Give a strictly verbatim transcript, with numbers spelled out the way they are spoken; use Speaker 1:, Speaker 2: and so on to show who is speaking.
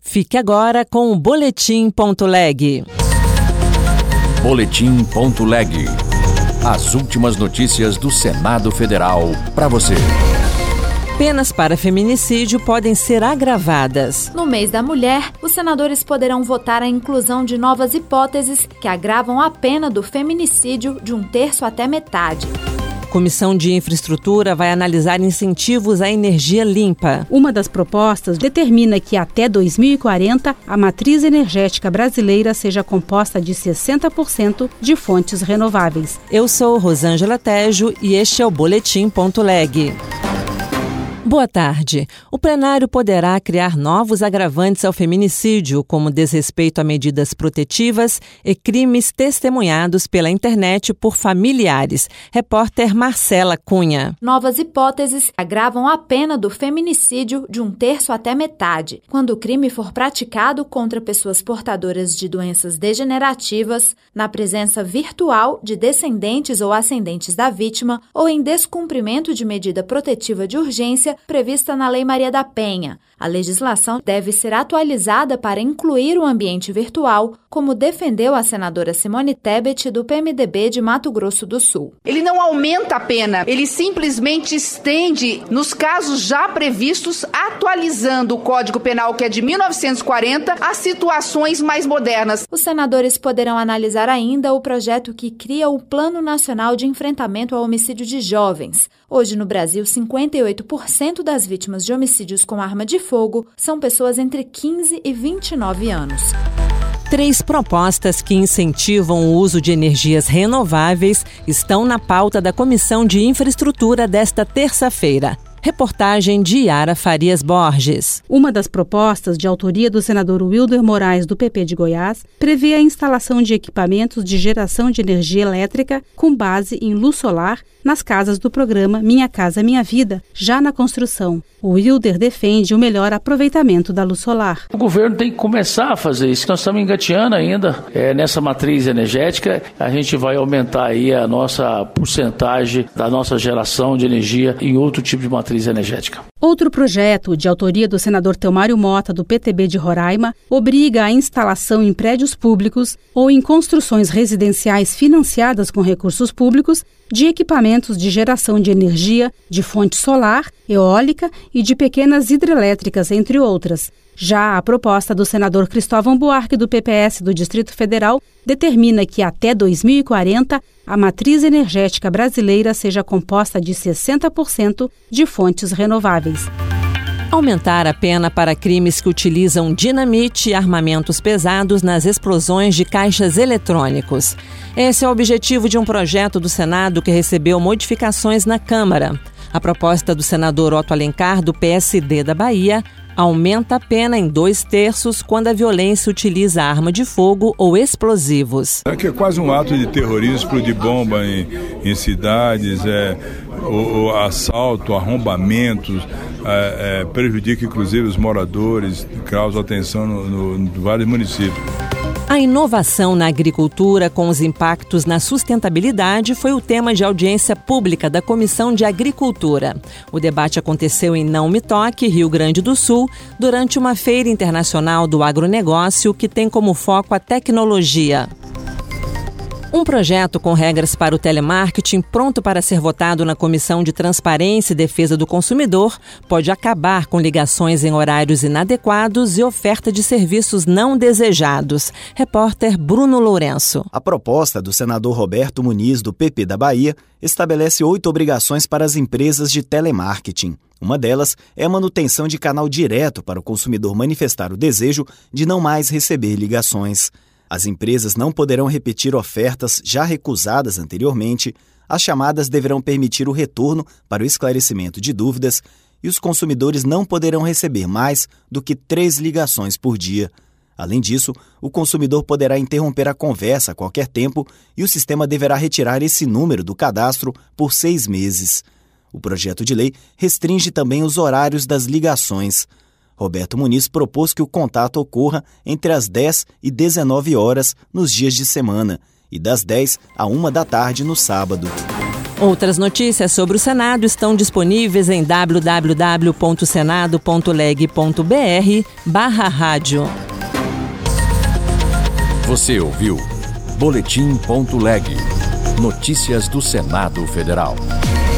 Speaker 1: Fique agora com o Boletim ponto leg.
Speaker 2: Boletim ponto leg. As últimas notícias do Senado Federal para você.
Speaker 1: Penas para feminicídio podem ser agravadas.
Speaker 3: No mês da mulher, os senadores poderão votar a inclusão de novas hipóteses que agravam a pena do feminicídio de um terço até metade.
Speaker 1: Comissão de Infraestrutura vai analisar incentivos à energia limpa.
Speaker 4: Uma das propostas determina que até dois mil e quarenta a matriz energética brasileira seja composta de sessenta por cento de fontes renováveis.
Speaker 1: Eu sou Rosângela Tejo e este é o Boletim ponto leg. Boa tarde. O plenário poderá criar novos agravantes ao feminicídio, como desrespeito a medidas protetivas e crimes testemunhados pela internet por familiares. Repórter Marcela Cunha.
Speaker 3: Novas hipóteses agravam a pena do feminicídio de um terço até metade, quando o crime for praticado contra pessoas portadoras de doenças degenerativas, na presença virtual de descendentes ou ascendentes da vítima ou em descumprimento de medida protetiva de urgência prevista na Lei Maria da Penha. A legislação deve ser atualizada para incluir o ambiente virtual, como defendeu a senadora Simone Tebet, do P M D B de Mato Grosso do Sul.
Speaker 5: Ele não aumenta a pena, ele simplesmente estende nos casos já previstos, atualizando o Código Penal, que é de mil novecentos e quarenta, a situações mais modernas.
Speaker 3: Os senadores poderão analisar ainda o projeto que cria o Plano Nacional de Enfrentamento ao Homicídio de Jovens. Hoje, no Brasil, cinquenta e oito por cento das vítimas de homicídios com arma de fogo são pessoas entre quinze e vinte e nove anos.
Speaker 1: Três propostas que incentivam o uso de energias renováveis estão na pauta da Comissão de Infraestrutura desta terça-feira. Reportagem de Yara Farias Borges.
Speaker 4: Uma das propostas, de autoria do senador Wilder Moraes, do P P de Goiás, prevê a instalação de equipamentos de geração de energia elétrica com base em luz solar nas casas do programa Minha Casa Minha Vida, já na construção. O Wilder defende o melhor aproveitamento da luz solar.
Speaker 6: O governo tem que começar a fazer isso. Nós estamos engateando ainda é, nessa matriz energética. A gente vai aumentar aí a nossa porcentagem da nossa geração de energia em outro tipo de matriz energética.
Speaker 4: Outro projeto, de autoria do senador Teomário Mota, do P T B de Roraima, obriga a instalação em prédios públicos ou em construções residenciais financiadas com recursos públicos de equipamentos de geração de energia de fonte solar, eólica e de pequenas hidrelétricas, entre outras. Já a proposta do senador Cristóvão Buarque, do P P S do Distrito Federal, determina que até dois mil e quarenta a matriz energética brasileira seja composta de sessenta por cento de fontes renováveis.
Speaker 1: Aumentar a pena para crimes que utilizam dinamite e armamentos pesados nas explosões de caixas eletrônicos. Esse é o objetivo de um projeto do Senado que recebeu modificações na Câmara. A proposta do senador Otto Alencar, do P S D da Bahia, aumenta a pena em dois terços quando a violência utiliza arma de fogo ou explosivos.
Speaker 7: É que é quase um ato de terrorismo, explodir bomba em, em cidades, é, o, o assalto, arrombamentos, é, é, prejudica inclusive os moradores, causa atenção no, no, no vários municípios.
Speaker 1: A inovação na agricultura com os impactos na sustentabilidade foi o tema de audiência pública da Comissão de Agricultura. O debate aconteceu em Não Me Toque, Rio Grande do Sul, durante uma feira internacional do agronegócio que tem como foco a tecnologia. Um projeto com regras para o telemarketing pronto para ser votado na Comissão de Transparência e Defesa do Consumidor pode acabar com ligações em horários inadequados e oferta de serviços não desejados. Repórter Bruno Lourenço.
Speaker 8: A proposta do senador Roberto Muniz, do P P da Bahia, estabelece oito obrigações para as empresas de telemarketing. Uma delas é a manutenção de canal direto para o consumidor manifestar o desejo de não mais receber ligações. As empresas não poderão repetir ofertas já recusadas anteriormente, as chamadas deverão permitir o retorno para o esclarecimento de dúvidas e os consumidores não poderão receber mais do que três ligações por dia. Além disso, o consumidor poderá interromper a conversa a qualquer tempo e o sistema deverá retirar esse número do cadastro por seis meses. O projeto de lei restringe também os horários das ligações. Roberto Muniz propôs que o contato ocorra entre as dez e dezenove horas nos dias de semana e das dez à uma da tarde no sábado.
Speaker 1: Outras notícias sobre o Senado estão disponíveis em w w w ponto senado ponto leg ponto b r barra rádio.
Speaker 2: Você ouviu Boletim ponto leg. Notícias do Senado Federal.